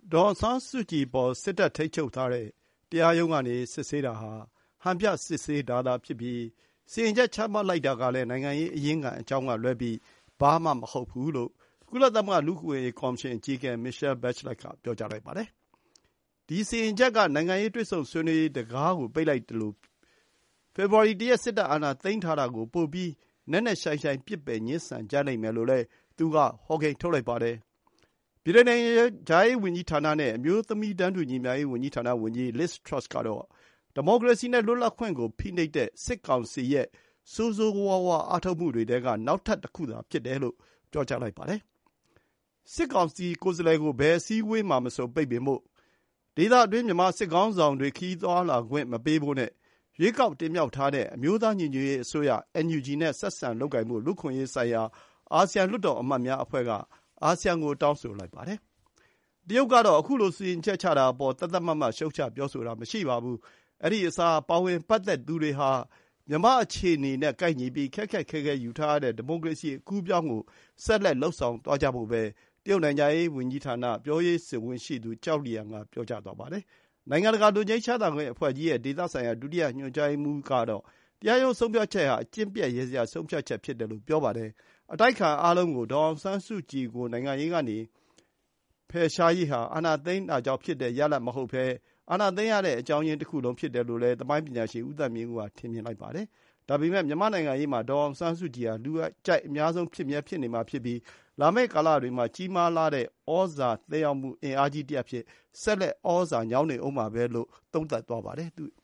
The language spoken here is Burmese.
ဒေါ်အောင်ဆန်းစုကြည်အပေါ်စစ်တပ်ထိန်းချုပ်ထားတဲ့တရားရုံးကနေစစ်ဆေးတာဟာဟန်ပြစစ်ဆေးတာသာဖြစ်ပြီးစီရင်ချက်ချမှတ်လိုက်တာကလည်းနိုင်ငံရေးအရင်းခံအကြောင်းကလွဲပြီးဘာမှမဟုတ်ဘူးလို့ကုလသမဂ္ဂလူ့အခွင့်အရေးကော်မရှင်အကြီးအကဲ Michelle Bachelet ကပြောကြားလိုက်ပါတယ်။ဒီစီရင်ချက်ကနိုင်ငံရေးတွေ့ဆုံဆွေးနွေးရေးတံခါးကိုပိတ်လိုက်သလိုဖေဖော်ဝါရီ ၁ ရက်စစ်တပ်အာဏာသိမ်းထားတာကိုပိုပြီးနက်နက်ရှိုင်းရှိုင်းပစ်ပယ်ငြင်းဆန်ကြလိမ့်မယ်လို့လည်းသူကဟောကိန်းထုတ်လိုက်ပါတယ်။ပြည်ထောင်စုနိုင်ငံခြားရေးဝန်ကြီးဌာနနဲ့အမျိုးသမီးတန်းတူညီမျှရေးဝန်ကြီးဌာနဝန်ကြီး Liz Truss ကတော့ဒီမိုကရေစီနဲ့လွတ်လပ်ခွင့်ကိုဖိနှိပ်တဲ့စစ်ကောင်စီရဲ့ဆိုးဆိုးဝါးဝါးအားထုတ်မှုတွေထဲကနောက်ထပ်တခုသာဖြစ်တယ်လို့ပြောကြားလိုက်ပါတယ်။စစ်ကောင်စီကိုယ်စားလှယ်ကိုဘယ်အစည်းအဝေးမှာမဆိုပိတ်ပင်ဖို့ဒေသအတွင်းမြန်မာစစ်ခေါင်းဆောင်တွေခရီးသွားလာခွင့်မပေးဖို့နဲ့ရွေးကောက်တင်မြှောက်ထားတဲ့အမျိုးသားညီညွတ်ရေးအစိုးရ NUG နဲ့ဆက်ဆံလုပ်ကိုင်ဖို့လူ့အခွင့်အရေးဆိုင်ရာအာဆီယံလွှတ်တော်အမတ်များအဖွဲ့ကအာဆီယံကိုတောင်းဆိုလိုက်ပါတယ်။တရုတ်ကတော့အခုလိုစီရင်ချက်ချတာအပေါ်သတ်သတ်မှတ်မှတ်ရှုတ်ချပြောဆိုတာမရှိပါဘူး။အဲ့ဒီအစားပါဝင်ပတ်သက်သူတွေဟာမြန်မာအခြေအနေနဲ့ကိုက်ညီပြီးခက်ခက်ခဲခဲယူထားတဲ့ဒီမိုကရေစီအကူးအပြောင်းကိုဆက်လက်လှုပ်ဆောင်သွားကြဖို့ပဲတရုတ်နိုင်ငံရေးဝန်ကြီးဌာနပြောရေးဆိုခွင့်ရှိသူကျောက်လျံကပြောကြားသွားပါတယ်။နိုင်ငံတကာလူချင်းချမ်းသာခွင့်အဖွဲ့ကြီးရဲ့ဒေသဆိုင်ရာဒုတိယညွှန်ကြားရေးမှူးကတော့တရားရုံးဆုံးဖြတ်ချက်ဟာအကျင့်ပျက်ရစရာဆုံးဖြတ်ချက်ဖြစ်တယ်လို့ပြောပါတယ်။အတိုက်ခံအားလုံးကိုဒေါ်အောင်ဆန်းစုကြည်ကိုနိုင်ငံရေးကနေဖယ်ရှားရေးဟာအာဏာသိမ်းတာကြောင့်ဖြစ်တဲ့ရလဒ်မဟုတ်ဘဲအာဏာသိမ်းရတဲ့အကြောင်းရင်းတစ်ခုလုံးဖြစ်တယ်လို့လည်းသမိုင်းပညာရှင်ဦးသက်မြင့်ဦးကထင်မြင်လိုက်ပါတယ်။ဒါပေမဲ့မြန်မာနိုင်ငံရေးမှာဒေါ်အောင်ဆန်းစုကြည်ဟာလူကြိုက်အများဆုံးဖြစ်နေမှာဖြစ်ပြီးလာမယ့်ကာလတွေမှာကြီးမားလာတဲ့ဩဇာသက်ရောက်မှုအင်အားကြီးတစ်ရပ်ဖြစ်ဆက်လက်ဩဇာညောင်းနေဦးမှာပဲလို့သုံးသပ်သွားပါတယ်။